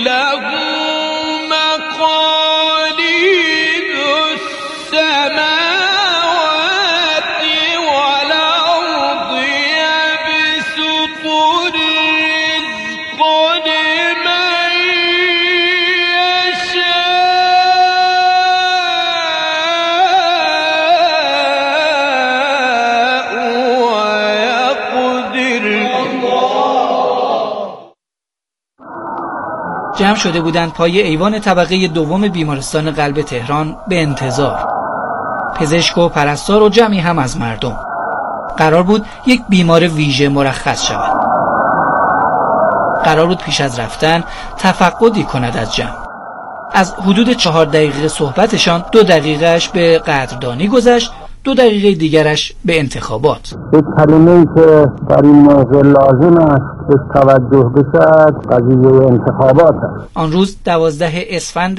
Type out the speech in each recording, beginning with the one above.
جمع شده بودند پای ایوان طبقه دوم بیمارستان قلب تهران به انتظار. پزشک و پرستار و جمعی هم از مردم. قرار بود یک بیمار ویژه مرخص شود. قرار بود پیش از رفتن تفقدی کند از جمع. از حدود 4 دقیقه صحبتشان 2 دقیقهش به قدردانی گذشت، 2 دقیقه دیگرش به انتخابات. یک کلمه‌ای که در این موضوع لازم است به توجه بشد قضیه انتخابات است. آن روز 12 اسفند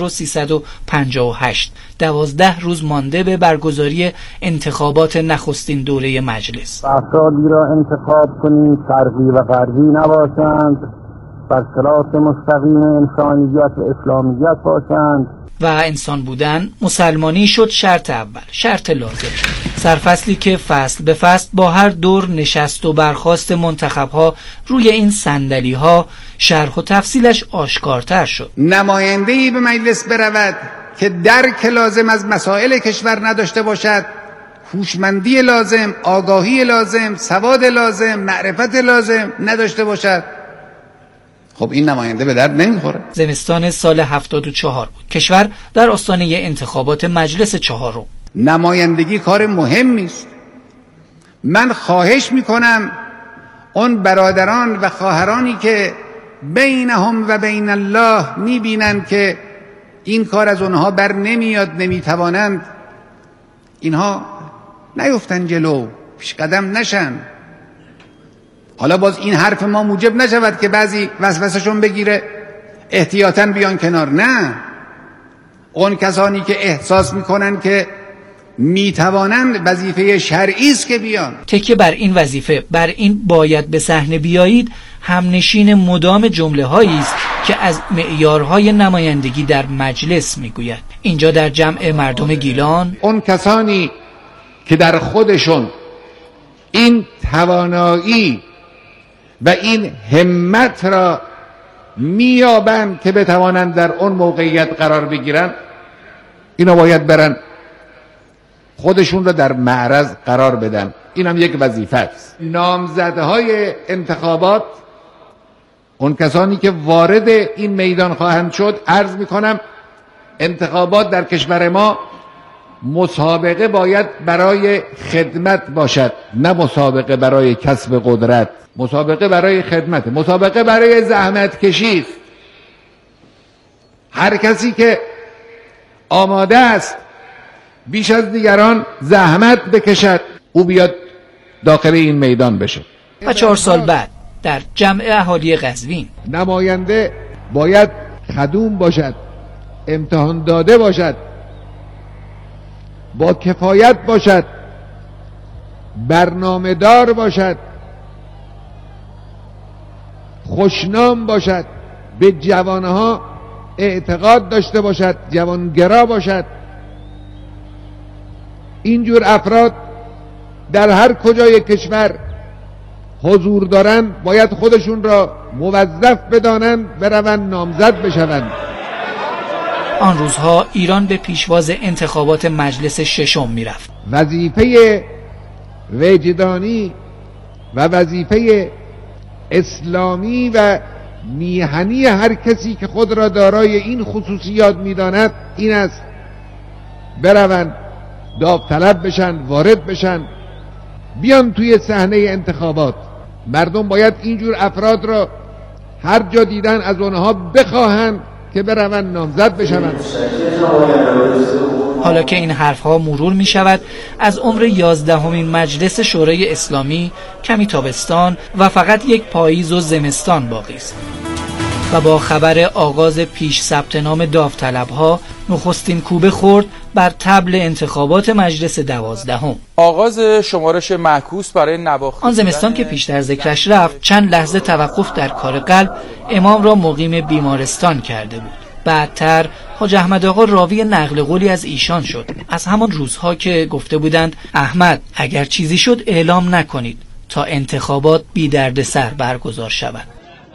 1358، 12 روز مانده به برگزاری انتخابات نخستین دوره مجلس. افرادی را انتخاب کنید شرقی و غربی نباشند، بر صراط مستقیم انسانیت و اسلامیت باشند. و انسان بودن مسلمانی شد شرط اول، شرط لازم. سرفصلی که فصل به فصل با هر دور نشست و برخاست منتخبها روی این صندلی‌ها شرح و تفصیلش آشکارتر شد. نماینده‌ای به مجلس برود که درک لازم از مسائل کشور نداشته باشد، هوشمندی لازم، آگاهی لازم، سواد لازم، معرفت لازم نداشته باشد، خب این نماینده به درد نمیخوره. زمستان سال 74 بود. کشور در آستانه انتخابات مجلس 4. نمایندگی کار مهمی است. من خواهش میکنم اون برادران و خواهرانی که بینهم و بین الله میبینند که این کار از اونها بر نمیاد، نمیتوانند، اینها نیفتن جلو، پیش قدم نشن. حالا باز این حرف ما موجب نشود که بعضی وسوسه‌شون بگیره احتیاطاً بیان کنار. نه، اون کسانی که احساس میکنن که میتوانند، وظیفه شرعی است که بیان. تکیه بر این وظیفه، بر این باید به صحنه بیایید، همنشین مدام جمله‌هایی است که از معیارهای نمایندگی در مجلس میگوید. اینجا در جمع مردم گیلان، اون کسانی که در خودشون این توانایی و این همت را میابند که بتوانند در اون موقعیت قرار بگیرن، اینا باید برن خودشون را در معرض قرار بدن. این هم یک وظیفه است. نامزدهای انتخابات، اون کسانی که وارد این میدان خواهند شد، عرض میکنم انتخابات در کشور ما مسابقه باید برای خدمت باشد، نه مسابقه برای کسب قدرت. مسابقه برای خدمت، مسابقه برای زحمت کشی است. هر کسی که آماده است بیش از دیگران زحمت بکشد، او بیاد داخل این میدان بشه. و 4 سال بعد در جمع اهالی قزوین، نماینده باید خدوم باشد، امتحان داده باشد، با کفایت باشد، برنامه دار باشد، خوشنام باشد، به جوانها اعتقاد داشته باشد، جوانگرا باشد. اینجور افراد در هر کجای کشور حضور دارند باید خودشون را موظف بدانند بروند نامزد بشوند. آن روزها ایران به پیشواز انتخابات مجلس 6 میرفت. وظیفه وجدانی و وظیفه اسلامی و میهنی هر کسی که خود را دارای این خصوصیات میداند این است: بروند داوطلب بشن، وارد بشن، بیان توی صحنه انتخابات. مردم باید اینجور افراد را هر جا دیدن از اونها بخواهند که بروند نامزد بشوند. حالا که این حرفها مرور می شود، از عمر 11مین مجلس شورای اسلامی کمی تابستان و فقط یک پاییز و زمستان باقی است. و با خبر آغاز پیش ثبت نام داوطلب‌ها نخستین کوبه خورد بر طبل انتخابات مجلس 12. آغاز شمارش معکوس برای نواخت آن زمستان که پیشتر ذکرش رفت، چند لحظه توقف در کار قلب امام را مقیم بیمارستان کرده بود. بعدتر حاج احمد آقا راوی نقل قولی از ایشان شد، از همان روزها که گفته بودند احمد اگر چیزی شد اعلام نکنید تا انتخابات بی دردسر برگزار شود.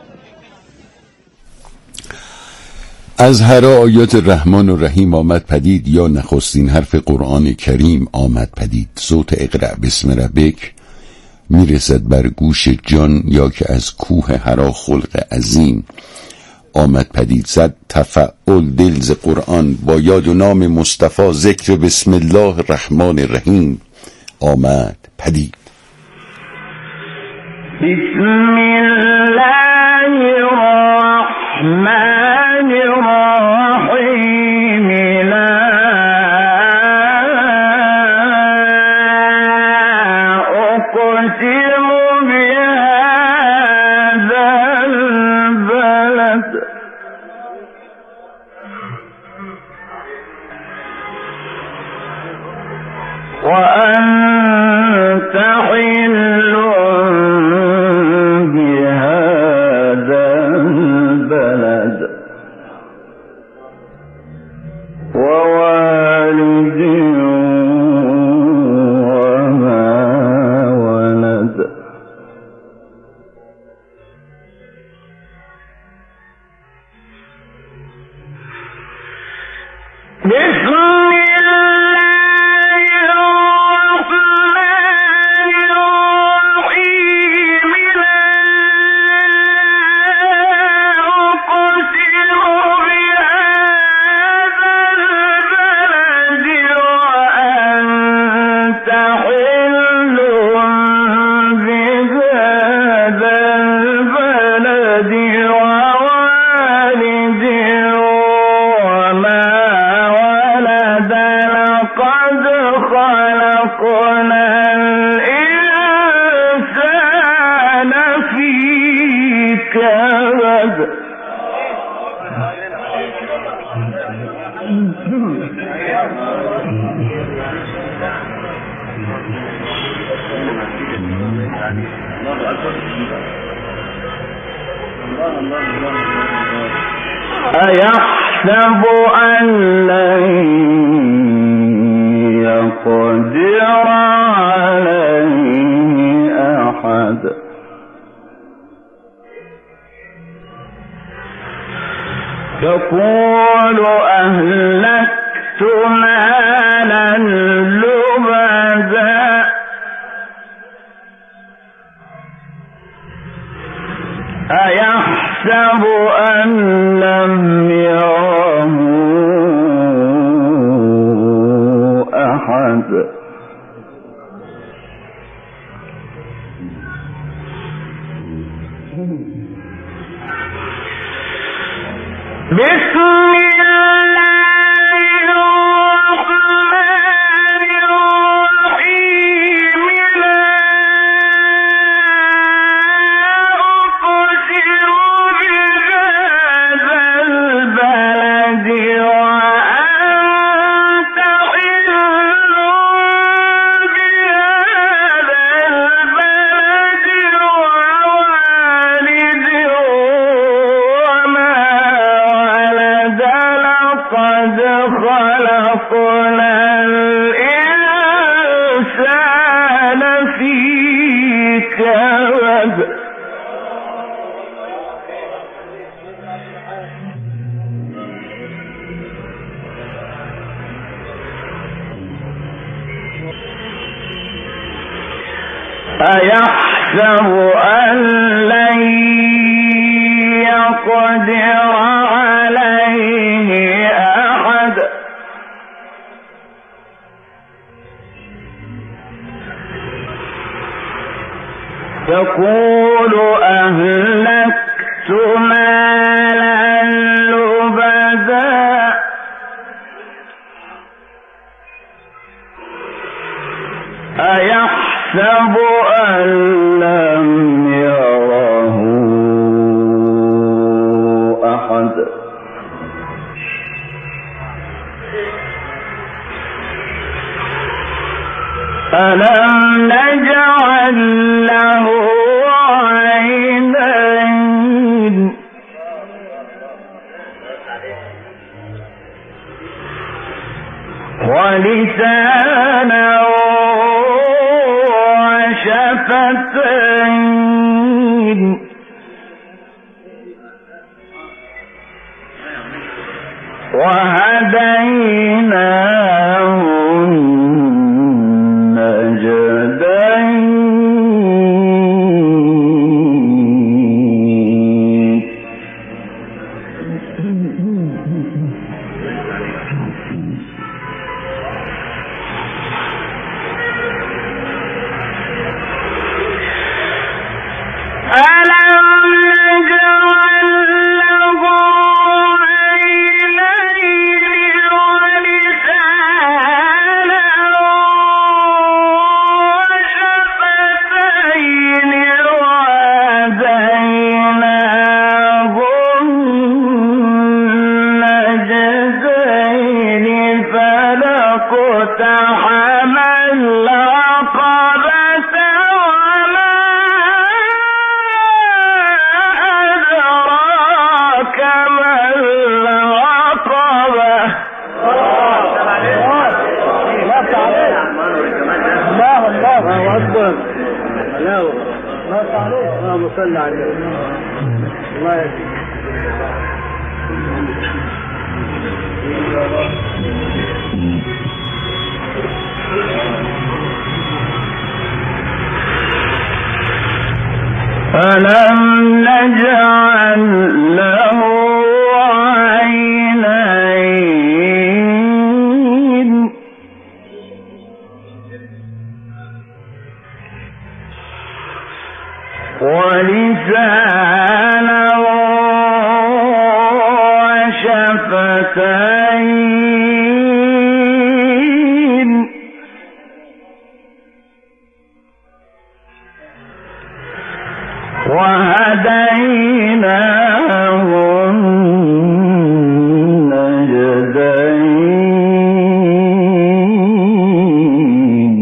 از هر آیات رحمان و رحیم آمد پدید، یا نخستین حرف قرآن کریم آمد پدید. صوت اقرأ بسم ربک میرسد بر گوش جان، یا که از کوه هرا خلق عظیم آمد پدید. صد تفعل دل ز قرآن، با یاد و نام مصطفی ذکر بسم الله الرحمن الرحیم آمد پدید. بسم الله الرحمن الرحیم لا اقسم بهذا البلد وأنت حل بهذا البلد ووالد وما ولد بسم أيحسب أن لن يقدر عليه أحد يقول أهلكت مالا لبدا أيحسب أن لم يره أحد بسم أيحسب أن لن يقدر عليه أحد يقول أهلكت مالا لبدا أيحسب أن لم يره أحد ألم نجعل له عينين ولسانا وشفتين وهديناه النجدين. ألم نجعل له عينين ولسانا وشفتين وهديناه النجدين.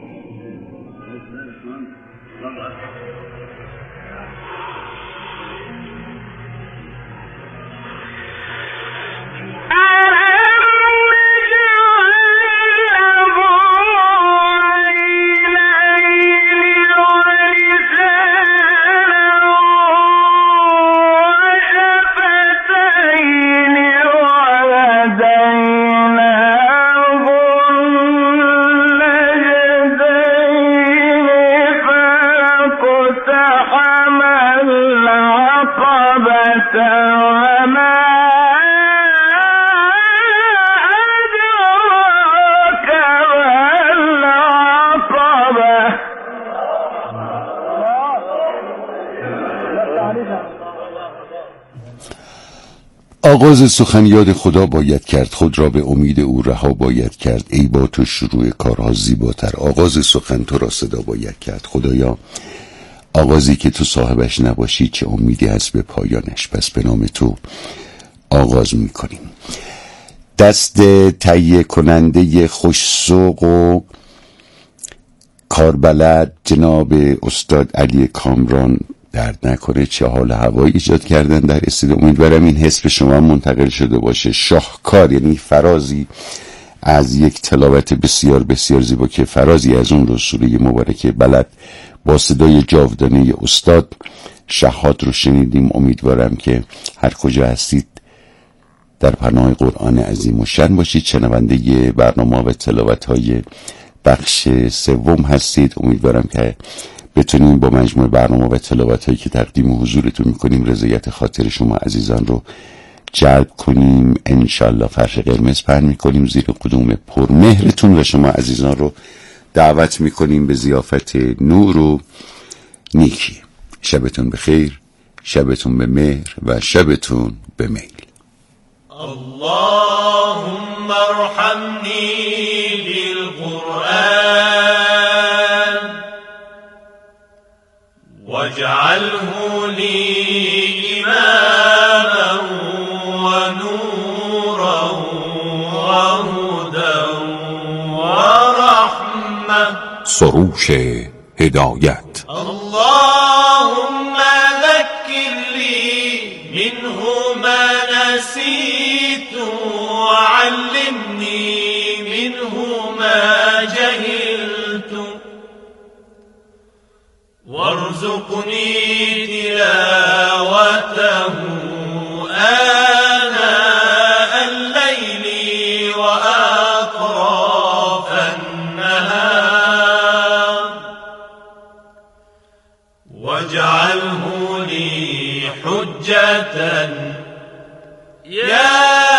آغاز سخن یاد خدا باید کرد، خود را به امید او رها باید کرد. ای با تو شروع کارها زیباتر. آغاز سخن تو را صدا باید کرد. خدایا آغازی که تو صاحبش نباشی چه امیدی هست به پایانش. پس به نام تو آغاز میکنیم. دست تهیه کننده خوش‌ذوق و کاربلد جناب استاد علی کامران درد نکنه چه حال هوایی ایجاد کردن در استودیو. امیدوارم این حس به شما منتقل شده باشه. شاهکار، یعنی فرازی از یک تلاوت بسیار بسیار زیبا که فرازی از اون رو سوره مبارکه بلد با صدای جاودانه استاد شهاد رو شنیدیم. امیدوارم که هر کجا هستید در پناه قرآن عظیم و شن باشید. شنونده برنامه و تلاوت های بخش سوم هستید. امیدوارم که بتونیم با مجموع برنامه و تلاوت هایی که تقدیم حضورتون میکنیم رضایت خاطر شما عزیزان رو جلب کنیم. انشالله فرش قرمز پهن میکنیم زیر قدوم پرمهرتون و شما عزیزان رو دعوت میکنیم به ضیافت نور و نیکی. شبتون بخیر، شبتون به مهر و شبتون به میل. اللهم ارحمني بالقرآن واجعله لي إماما ونورا گوش هدایت. اللهم ذكر لي منه ما نسيت وعلمني منه ما جهلت وارزقني تلاوته آناء الليل وأطراف النهار واجعله لي حجة يا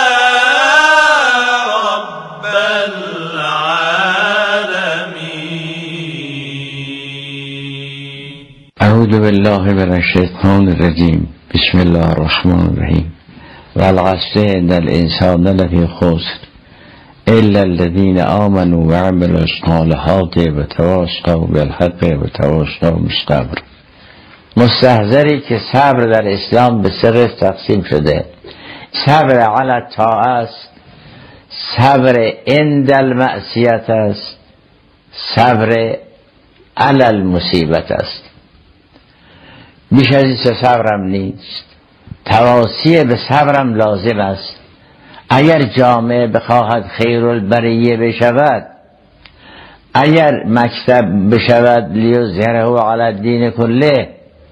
رب العالمين. اعوذ بالله من الشیطان الرجیم. بسم الله الرحمن الرحیم. والعصر ان الانسان لفی خسر الا الذين آمنوا وعملوا الصالحات وتواصوا بالحق وتواصوا بالصبر. مستحضری که صبر در اسلام به سه قسم تقسیم شده. صبر علی الطاعه است، صبر عند المعصیت است، صبر علی المصیبت است. بیش از این سه صبرم نیست. تواصی به صبرم لازم است. اگر جامعه بخواهد خیر البریه بشود، اگر مکتب بشود لیظهره علی الدین کله،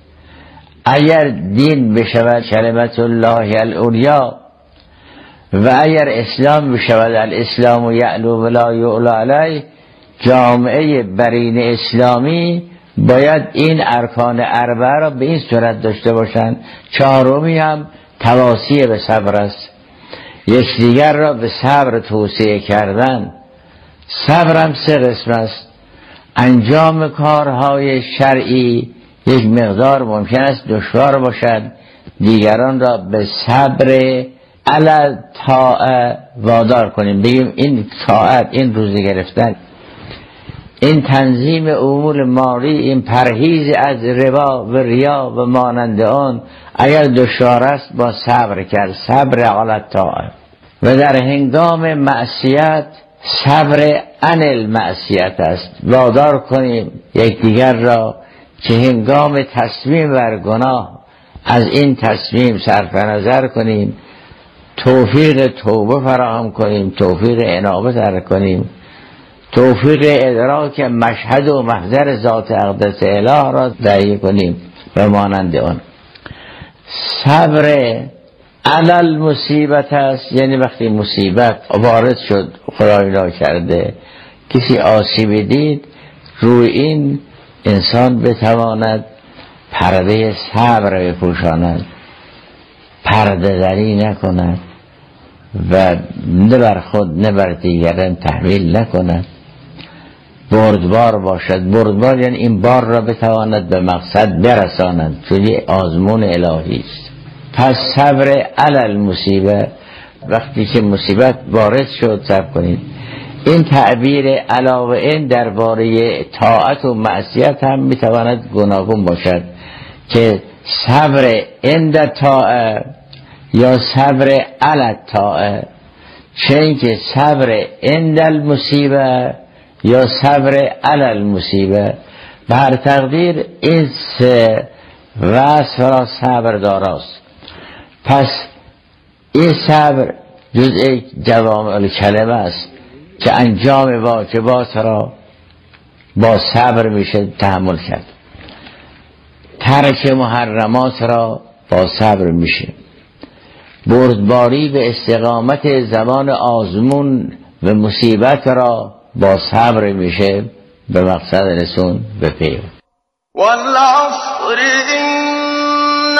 اگر دین بشود کلمت الله العلیا، و اگر اسلام بشود الاسلام یعلو ولا یعلا علیه، جامعه برین اسلامی باید این ارکان اربعه را به این صورت داشته باشند. چهارمی هم تواصی به صبر است، یکدیگر را به صبر توصیه کردن. صبر هم سه قسم است. انجام کارهای شرعی یک مقدار ممکن است دشوار باشد، دیگران را به صبر علی طاعه وادار کنیم. بگیم این طاعت، این روزه گرفتن، این تنظیم امور مالی، این پرهیز از ربا و ریا و مانند آن اگر دشوار است با صبر کرد، صبر علی الطاعه. و در هنگام معصیت صبر عن المعصیت است. وادار کنیم یکدیگر را که هنگام تصمیم بر گناه از این تصمیم صرف نظر کنیم، توفیق توبه فراهم کنیم، توفیق انابت کنیم، توفیق ادراک مشهد و محضر ذات اقدس اله را تهیه کنیم و مانند آن. صبر علی المصیبت است، یعنی وقتی مصیبت وارد شد، خدای ناکرده کسی آسیبی دید، روی این انسان بتواند پرده صبر بپوشاند، پرده دری نکند و نه بر خود نه بر دیگران تحمیل نکند، بردبار باشد. بردبار یعنی این بار را بتواند به مقصد برساند، چون آزمون الهی است. پس صبر علی المصیبه، وقتی که مصیبت وارد شد صبر کنید. این تعبیر علاوه این درباره طاعت و معصیت هم میتواند گوناگون باشد که صبر عند طاعه یا صبر علی الطاعه، چه اینکه صبر عند المصیبه یا صبر علی المصیبه. به هر تقدیر این سه وصف را صبر داراست. پس این صبر جزء جوامع الکلمه است که انجام واجبات را با صبر میشه تحمل کرد، ترک محرمات را با صبر میشه، بردباری به استقامت زمان آزمون و مصیبت را با صبر میشه به مقصد رسون به پی. والعصر إن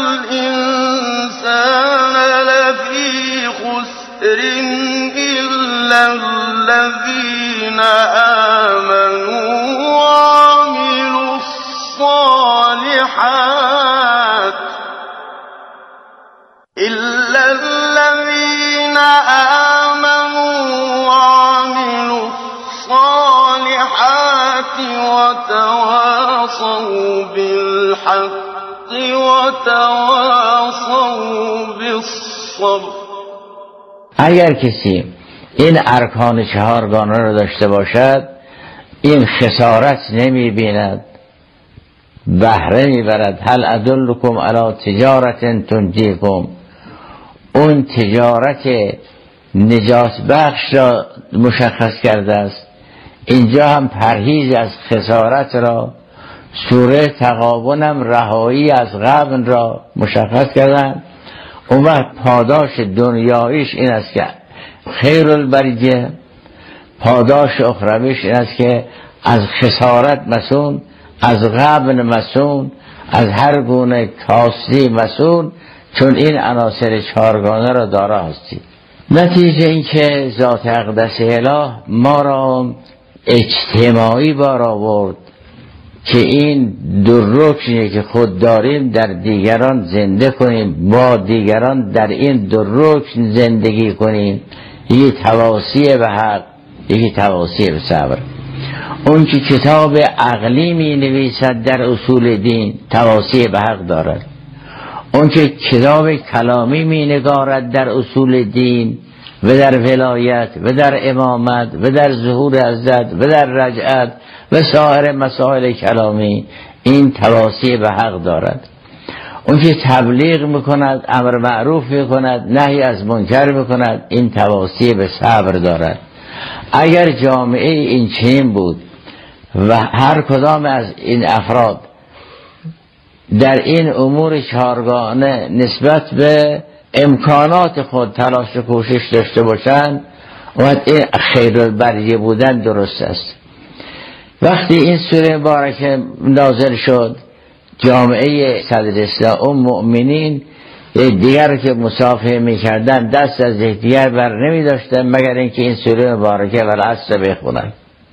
الإنسان لفی خسر إلا الذين آمنوا وعملوا الصالحات إلا الذين آمنوا وعملوا الصالحات وتواصوا بالحق وتواصوا بالصبر. اگر کسی این ارکان چهارگانه را داشته باشد، این خسارت نمی بیند، بهره می برد. هل ادلکم علی تجارت تنجیکم، اون تجارت نجات بخش را مشخص کرده است. اینجا هم پرهیز از خسارت را، سوره تغابن هم رهایی از غبن را مشخص کردن. اون وقت پاداش دنیاییش این است که خیر البریه، پاداش اخرویش این است که از خسارت مسون، از غبن مسون، از هر گونه کاستی مسون، چون این عناصر چهارگانه را دارا هستی. نتیجه این که ذات اقدس اله ما را اجتماعی بار آورد که این دو رکنی که خود داریم در دیگران زنده کنیم، با دیگران در این دو رکن زندگی کنیم. یکی تواصی به حق، یکی تواصی به صبر. اون که کتاب عقلی می نویسد در اصول دین تواصی به حق دارد، اون که کتاب کلامی می نگارد در اصول دین و در ولایت و در امامت و در ظهور عزت و در رجعت و سایر مسائل کلامی، این تواصی به حق دارد. اون که تبلیغ میکند، امر معروف میکند، نهی از منکر میکند، این تواصی به صبر دارد. اگر جامعه این چنین بود و هر کدام از این افراد در این امور چهارگانه نسبت به امکانات خود تلاش و کوشش داشته باشند، این خیر البریه بودن درست است. وقتی این سوره مبارکه نازل شد، جامعه صدر اسلام مؤمنین دیگر که مصافحه میکردن دست از یکدیگر بر نمی داشتن مگر اینکه این سوره مبارکه والعصر بخونن.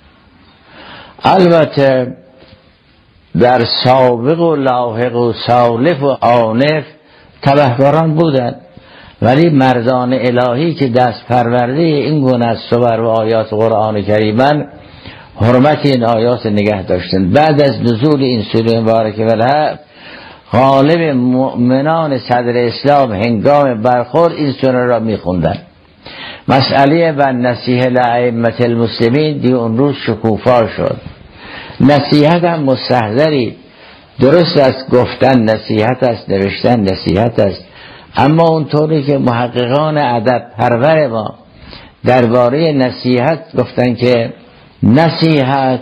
البته در سابق و لاحق و سالف و آنف تبهکاران بودند، ولی مردان الهی که دست پرورده این گونه از صور و آیات قرآن کریمن حرمت این آیات نگه داشتن. بعد از نزول این سوره مبارکه والعصر، غالب مؤمنان صدر اسلام هنگام برخورد این سوره را میخوندن. مسئله و نصیحه لائمه المسلمین دی اون روز شکوفا شد. نصیحت هم مستحضری، درست است گفتن نصیحت است، نوشتن نصیحت است، اما اونطوری که محققان ادب پرور ما درباره نصیحت گفتن که نصیحت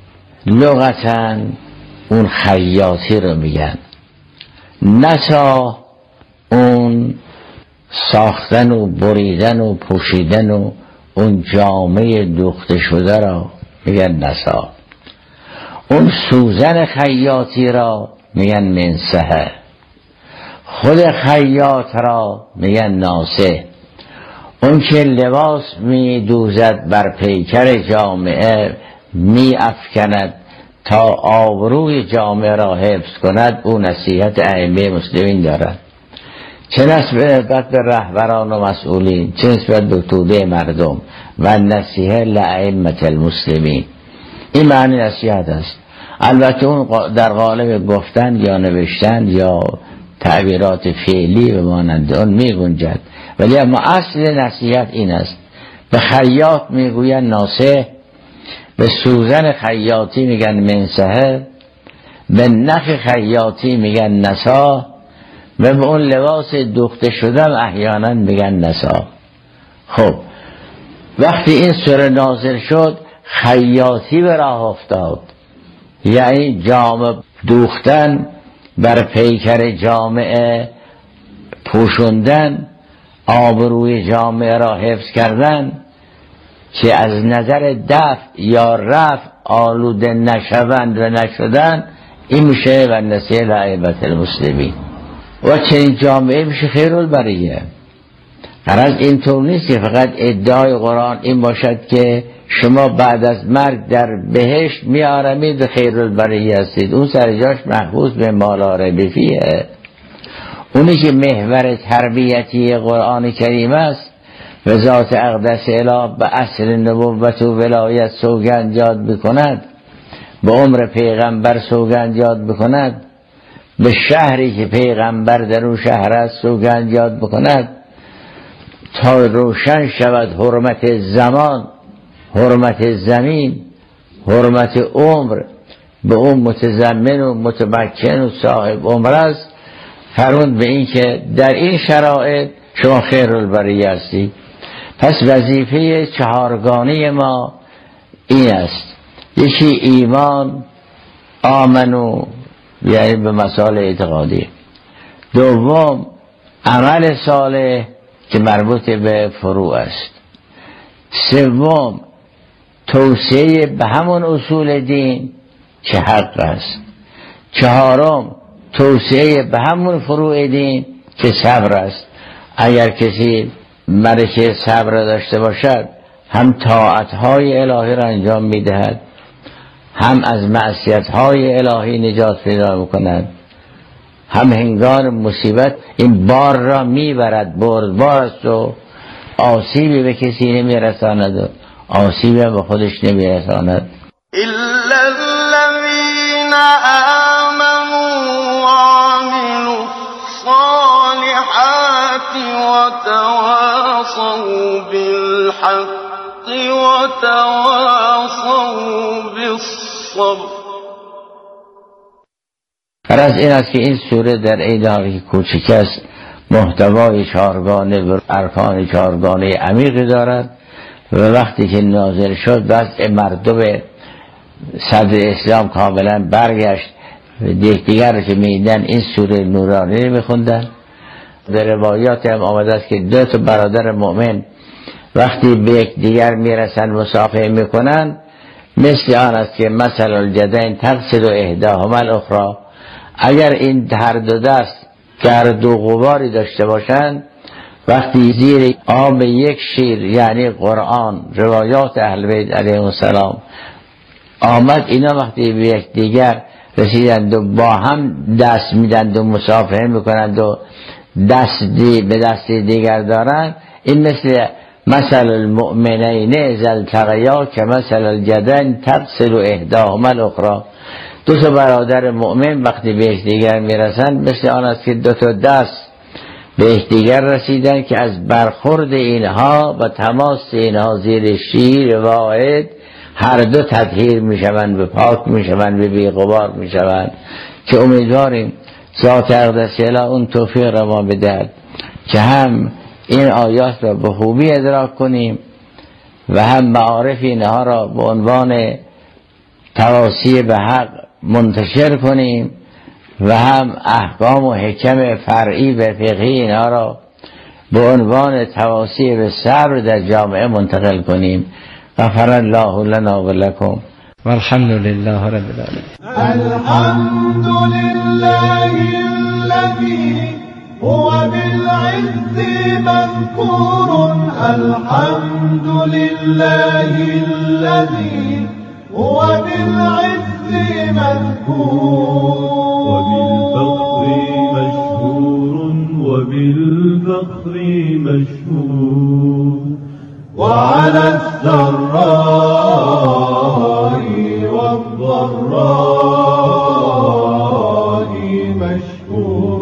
لغتاً اون خیاطی رو میگن، نسا اون ساختن و بریدن و پوشیدن و اون جامعه دوخته شده را میگن نسا، اون سوزن خیاطی را میگن منسحه، خود خیاط را میگن ناسه، اون که لباس می دوزد بر پیکر جامعه می افکند تا آبروی جامعه را حفظ کند، او نصیحت ائمه مسلمین دارد. چه نسبت به رهبران و مسئولین، چه نسبت به توده مردم و نصیحه لائمه المسلمین. این معنی نصیحت است. البته اون در قالب گفتن یا نوشتن یا تعبیرات فعلی به مانند اون می گنجد، ولی اما اصل نصیحت این است. به خیاط میگوین ناصح، به سوزن خیاطی میگن منسحه، به نخ خیاطی میگن نسا، و به اون لباس دوخته شدم احیانا میگن نسا. خب وقتی این سوره نازل شد، خیاطی به راه افتاد، یعنی جامه دوختن، بر پیکر جامعه پوشوندن، آبروی جامعه را حفظ کردن که از نظر دفع یا رفع آلوده نشوند و نشدن، این میشه و نصیحه لائمه المسلمین. و چنین جامعه میشه خیر البریه. غرض این طور نیست که فقط ادعای قرآن این باشد که شما بعد از مرگ در بهشت میارمید خیر البریه هستید، اون سرجاش محفوظ به مالاره بفیه. اونی که محور تربیتی قرآن کریم است و ذات اقدس اله به اصل نبوت و ولایت سوگند یاد بکند، به عمر پیغمبر سوگند یاد بکند، به شهری که پیغمبر در اون شهر است سوگند یاد بکند، تا روشن شود حرمت زمان، حرمت زمین، حرمت عمر به اون متضمن و متمکن و صاحب عمر است، فرمود به این که در این شرایط شما خیرالبریه هستی. پس وظیفه چهارگانه ما این است: یکی ایمان، آمنو یعنی به مسائل اعتقادی، دوم عمل صالح که مربوط به فروع است، سوم توسعه به همون اصول دین که حق است، چهارم توسعه به همون فروع دین که صبر است. اگر کسی ملکه صبر داشته باشد، هم طاعتهای الهی را انجام میدهد، هم از معصیتهای الهی نجات پیدا میکند، هم هنگام مصیبت این بار را میبرد، بردبار است و آسیبی به کسی نمیرساند و آسیبی به خودش نمیرساند. إلا الذين آمنوا وعملوا الصالحات وتواصوا بالحق وتواصوا بالصبر. غرض این است که این سوره در ایداری کوچک است، محتوای چهارگانه و ارکان چهارگانه عمیقی دارد و وقتی که نازل شد وضع مردم صدر اسلام کاملا برگشت و دیگر که میدن این سوره نورانی میخوندن. در روایات هم آمده است که دو تا برادر مؤمن وقتی به یک دیگر میرسن مصافحه میکنن، مثل آن است که مثل الجدین تقصد و احداهما الاخری. اگر این هر دو دست گرد و غباری داشته باشند، وقتی زیر آب یک شیر یعنی قرآن، روایات اهل بیت علیهم السلام آمد، اینا وقتی به یک دیگر رسیدند و با هم دست میدند و مصافحه میکنند و دستی به دست دیگر دارند، این مثل المؤمنین اذا التقیا که مثل الجدین تقصد احداهما الاخری. دو تا برادر مؤمن وقتی به یکدیگر میرسند مثل آن است که دو تا دست به یکدیگر رسیدن که از برخورد اینها و تماس اینها زیر شیر واحد هر دو تطهیر میشوند، به پاک میشوند، به بی غبار میشوند. که امیدواریم ذات اقدس اله اون توفیق را ما بدهد که هم این آیات را به خوبی ادراک کنیم و هم معارف اینها را به عنوان تواصی به حق منتشر کنیم و هم احکام و حکم فرعی و فقهی اینها را به عنوان تواصی به صبر در جامعه منتقل کنیم. غفر الله لنا و لکم و الحمد لله رب العالمین. الحمد لله الذي هو بالعز مذكور. الحمد لله الذي هو بالعز مذكور. وبالفخر مشهور وعلى السراء والضراء مشهور.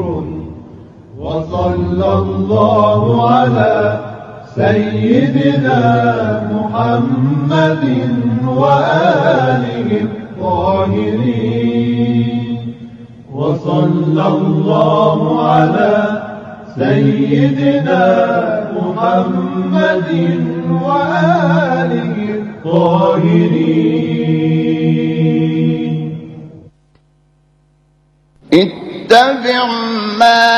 وصلى الله على سيدنا محمد وآله الطاهرين. وصلى الله على سيدنا محمد وآله الطاهرين. اتبع ما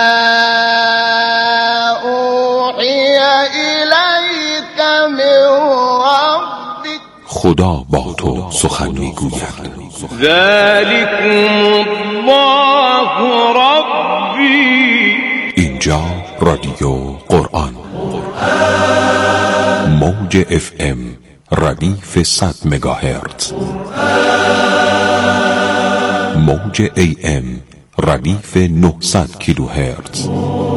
أوحي إليك من ربك. خدا با تو سخن میگوید. ذلكم الله ربی. اینجا رادیو قرآن، موج FM ردیف 100 مگاهرتز، موج AM ردیف 900 کیلوهرتز.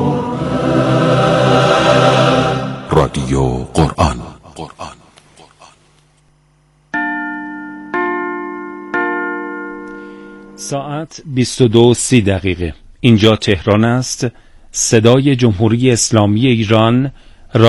رادیو قرآن. ساعت 22:30. اینجا تهران است. صدای جمهوری اسلامی ایران،